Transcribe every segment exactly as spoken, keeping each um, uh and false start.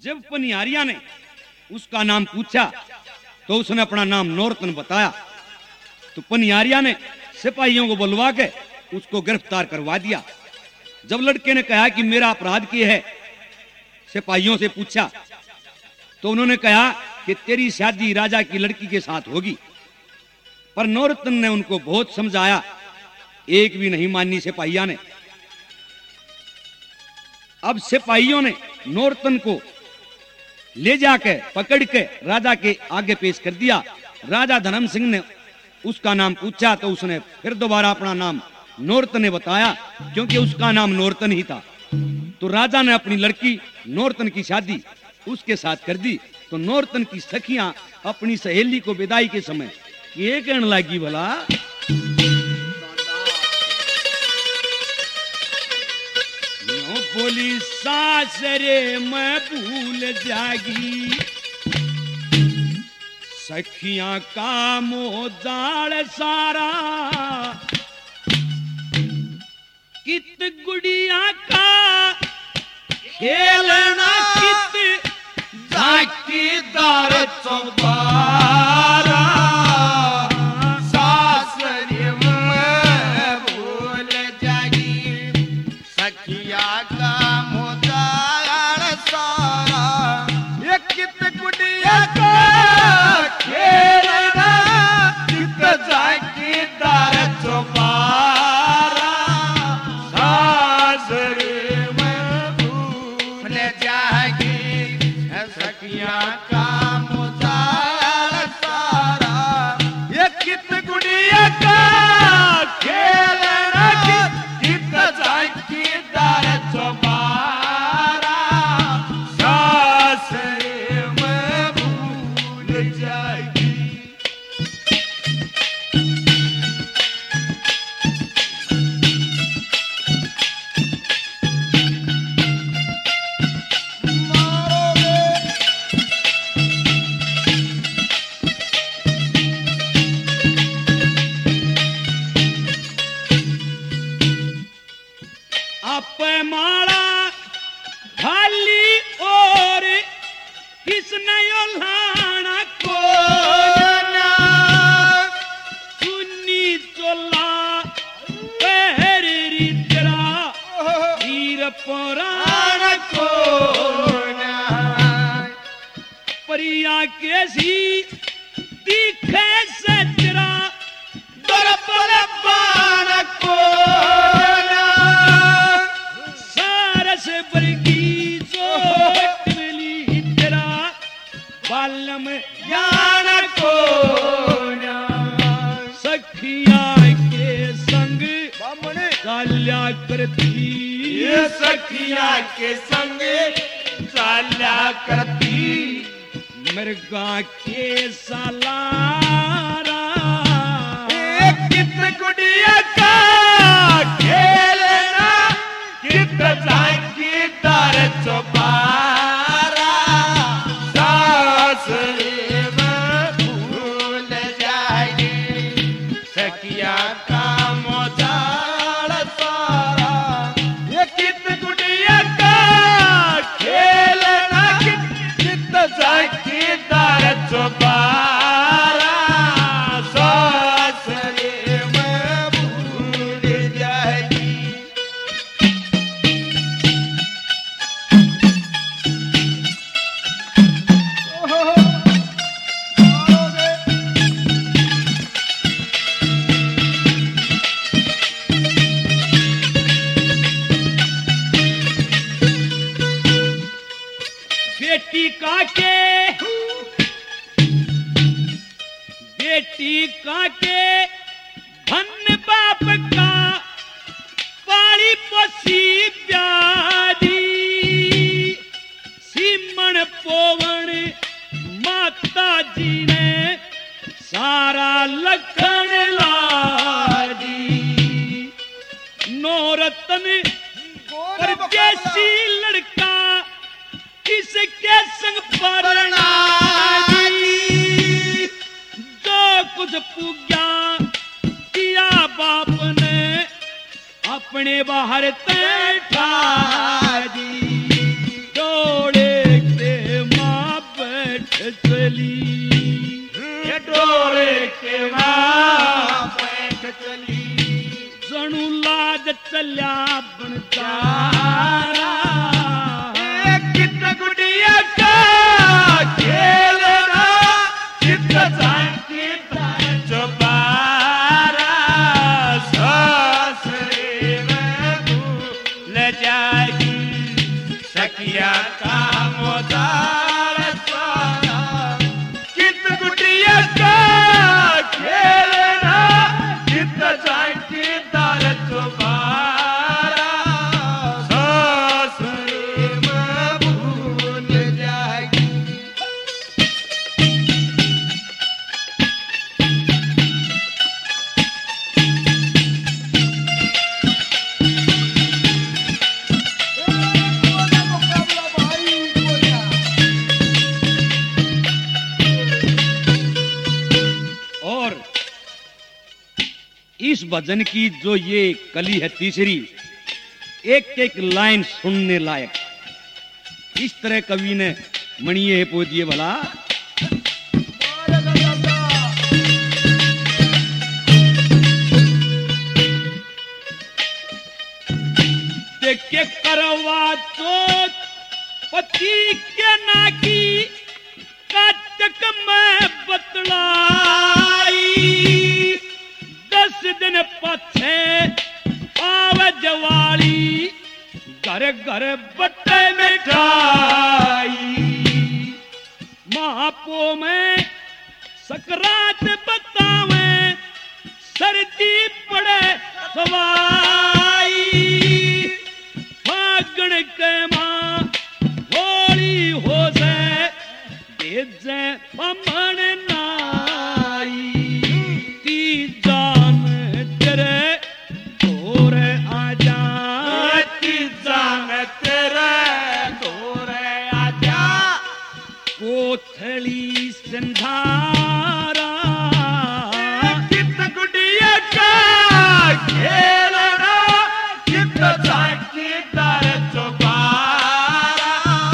जब पनियारिया ने उसका नाम पूछा तो उसने अपना नाम नौरतन बताया। तो पनियारिया ने सिपाहियों को बुलवा के उसको गिरफ्तार करवा दिया। जब लड़के ने कहा कि मेरा अपराध क्या है, सिपाहियों से पूछा तो उन्होंने कहा कि तेरी शादी राजा की लड़की के साथ होगी। पर नौरतन ने उनको बहुत समझाया, एक भी नहीं मानी सिपाहिया ने। अब सिपाहियों ने नौरतन को ले जाके पकड़ के राजा के आगे पेश कर दिया। राजा धर्म सिंह ने उसका नाम पूछा तो उसने फिर दोबारा अपना नाम नौरतन ने बताया, क्योंकि उसका नाम नौरतन ही था। तो राजा ने अपनी लड़की नौरतन की शादी उसके साथ कर दी। तो नौरतन की सखियां अपनी सहेली को विदाई के समय ये कहने लगी, भला बोली सासरे मैं भूल जागी, सखियां का मोदाड़ सारा, कित गुड़िया का खेलना, कित झाकीदार चौबारा, सासरे मैं भूल जागी, सखिया का मोदाड़ सारा, ये कित गुड़िया का खेलना, कित झाकीदार चौबारा, सासरे मैं भूल जागी, सखिया का मोदाड़ सारा, ये कित गुड़िया का खेलना, कित झाकीदार चौबारा, सासरे मैं भूल जागी। माला खाली और किसने लाना को सुन्नी चोला पहरी तेरा वीर पुराण को परिया कैसी दिखे सजरा दरपल पान को बरगी चोट मिली तेरा बालम जान को, सखिया के संग चाल्या करती, ये सखिया के संग चाल्या करती, मृगा के सालारा, कित गुड़िया का खेलना, कित झाकीदार चौबारा, सासरे मैं भूल जागी, सखिया का मोदाड़ सारा, ये कित गुड़िया का खेलना, कित झाकीदार चौबारा, सासरे मैं भूल जागी। बेटी काके बेटी काके धन बाप का पाली पोसी प्यारी, सीमन पोवन माता जी ने सारा लखन लाजी, नौरतन परदेसी लड़का किसके संग परना, जो कुछ पूजा किया बाप ने अपने बाहर तैठा दी, जोड़े के चल्या बनचारा कित गुड़िया का खेलना चित जानकी चुपारा ससुरे में भूल जाएगी सखिया का मोदार सारा कित गुड़िया का खेलना चित जानकी दार चुपारा ससुरे में भूल जाएगी और इस भजन की जो ये कली है तीसरी, एक एक लाइन सुनने लायक। इस तरह कवि ने मणिये पो दिए भला। देखे करवा चौथ पति के नाकी काटक में बतलाई दस दिन पछे आवे जवाली घर घर बट्टे मिठाई महापो में सकरात बतावे सर्दी पड़े सवाई फागण के मां होली हो से बेजे पमन नाई ती जान तेरे तोरे आजा ती जान तेरे तोरे आजा कोथली संधारा कित गुड़िया का खेलना कित जानकी दार चुपारा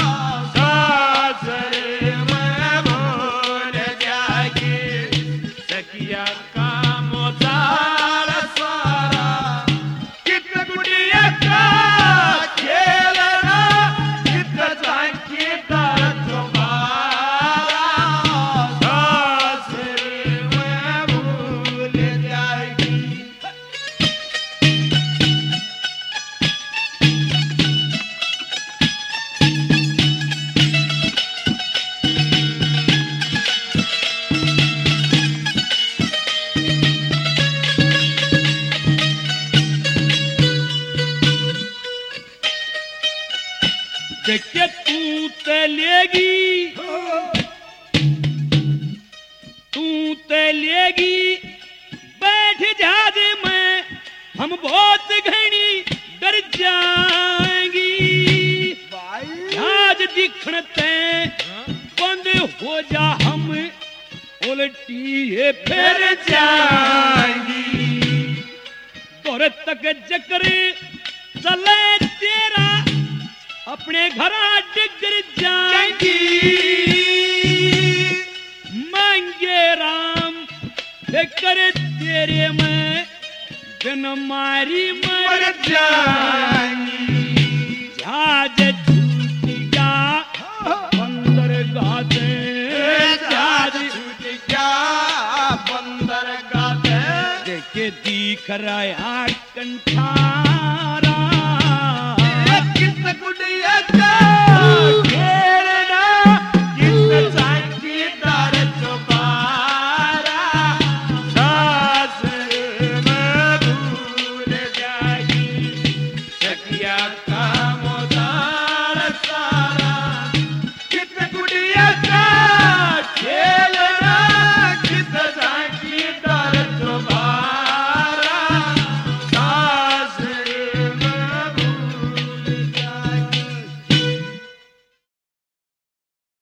ससुरे में भूल जाएगी सखिया का मोदार सारा कित गुड़िया का खेलना कित जानकी दार चुपारा ससुरे में भूल जाएगी देखे तू ते लेगी तू ते लेगी बैठ जहाज में हम बहुत घनी डर जाएंगी जहाज दिखते बंद हो जा हम उल्टी फिर जाएगी तोरे तक जकर चले तेरा अपने घर डिगर जाएंगी मांगे राम फिकर तेरे में बिन मारी मर मर जाएगी जहाज छूट गया बंदर गाते जहाज छूट गया बंदर गाते देखे दिख रहा कंठारा